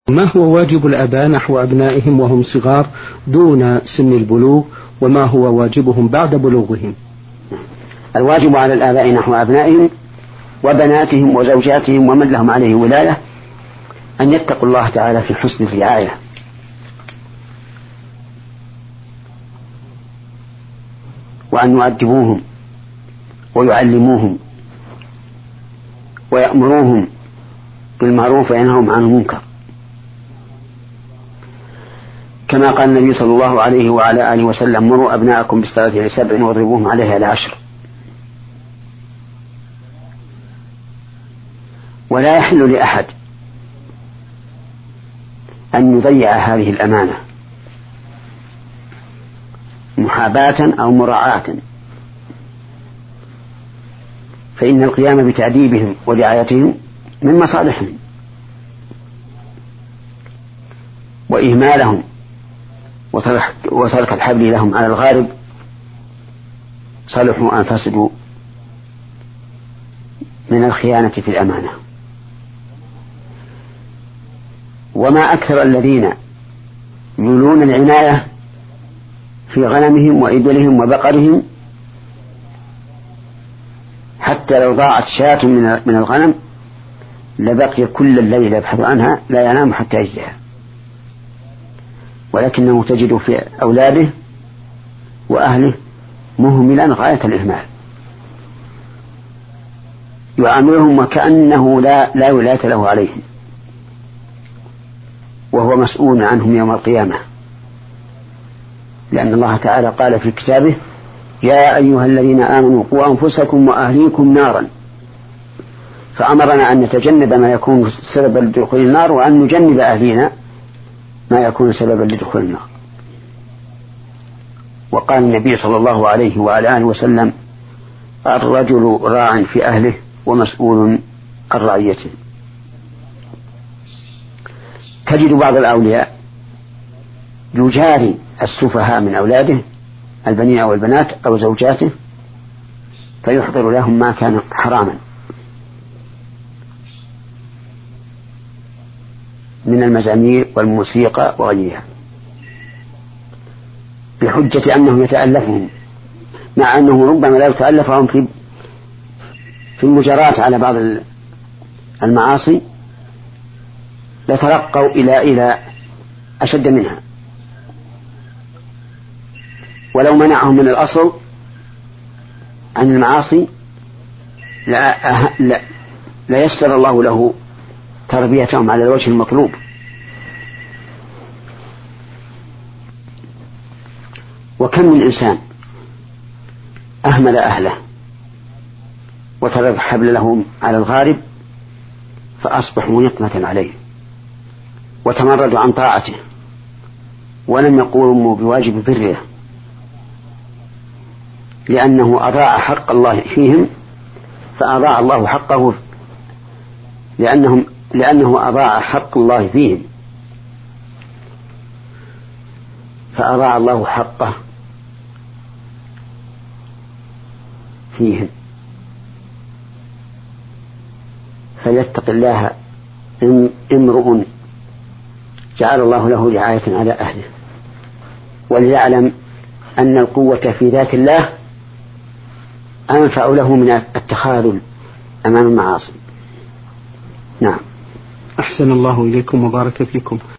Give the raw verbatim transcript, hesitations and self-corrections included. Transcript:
ما هو واجب الآباء نحو أبنائهم وهم صغار دون سن البلوغ، وما هو واجبهم بعد بلوغهم؟ الواجب على الآباء نحو أبنائهم وبناتهم وزوجاتهم ومن لهم عليه ولاية أن يتقوا الله تعالى في حسن الرعاية، وأن يؤدبوهم ويعلموهم ويأمروهم بالمعروف وينهوهم عن المنكر، كما قال النبي صلى الله عليه وعلى آله وسلم: مروا أبناءكم بالصلاة لسبع واضربوهم عليها لعشر. ولا يحل لأحد أن يضيع هذه الأمانة محاباة أو مراعاة، فإن القيام بتأديبهم ورعايتهم من مصالحهم، وإهمالهم وترك الحبل لهم على الغارب صلحوا أن فسدوا من الخيانة في الأمانة. وما أكثر الذين يولون العناية في غنمهم وإبلهم وبقرهم، حتى لو ضاعت شاة من الغنم لبقي كل الليل يبحث عنها لا ينام حتى يجدها، ولكنه تجد في أولاده وأهله مهملا غاية الإهمال، يعاملهم وكأنه لا, لا ولاية له عليهم، وهو مسؤول عنهم يوم القيامة، لأن الله تعالى قال في كتابه: يا أيها الذين آمنوا قوا أنفسكم وأهليكم نارا، فأمرنا أن نتجنب ما يكون سببا لدخول النار، وأن نجنب أهلينا ما يكون سببا لدخول النار. وقال النبي صلى الله عليه وعلى آله وسلم: الرجل راع في أهله ومسؤول عن رعيته. تجد بعض الأولياء يجاري السفهاء من أولاده البنين أو البنات أو زوجاته، فيحضر لهم ما كان حراما من المزامير والموسيقى وغيرها، بحجة أنه يتألفهم، مع أنه ربما لا يتألفهم في في المجارات على بعض المعاصي، لترقوا إلى إلى أشد منها. ولو منعهم من الأصل عن المعاصي لا, لا, لا يسر الله له تربيتهم على الوجه المطلوب. وكم من إنسان أهمل أهله وترك الحبل لهم على الغارب فأصبحوا نقمة عليه وتمردوا عن طاعته، ولم يقوموا بواجب بره، لأنه أضاع حق الله فيهم فأضاع الله حقه، لأنهم لأنه أضاع حق الله فيهم فأضاع الله حقه فيهم. فليتق الله امرؤ جعل الله له رعاية على أهله، وليعلم أن القوة في ذات الله أنفع له من التخاذل أمام المعاصي. نعم. أحسن الله إليكم وبارك فيكم.